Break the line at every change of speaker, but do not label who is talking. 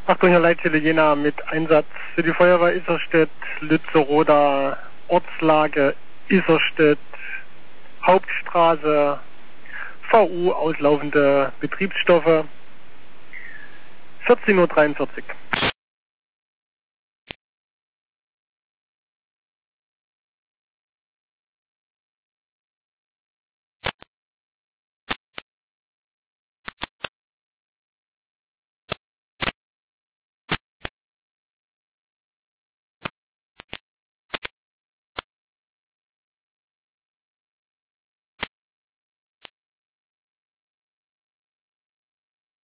Achtung, Herr Leitstelle Jena mit Einsatz für die Feuerwehr Isarstedt, Lützeroda, Ortslage Isarstedt, Hauptstraße, VU, auslaufende Betriebsstoffe, 14:43 Uhr.